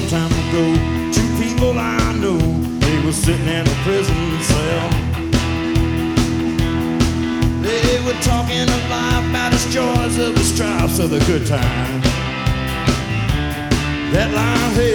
long time ago, two people I know, they were sitting in a prison cell. They were talking of life, about its joys, of the stripes, of the good time. That line, hey,